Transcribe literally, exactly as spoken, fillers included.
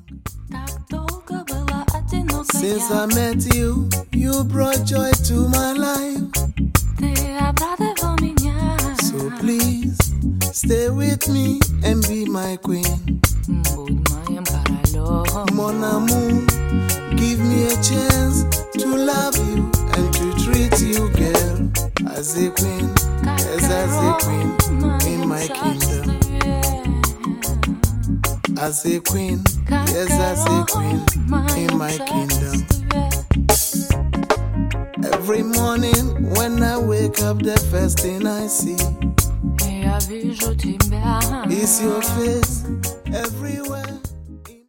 Since I met you, you brought joy to my life. So please, stay with me and be my queen. Mon amour, give me a chance to love you and to treat you, girl, as a queen, yes, as a queen in my kingdom. As a queen, yes, as a queen in my kingdom. Every morning when I wake up, the first thing I see is your face everywhere.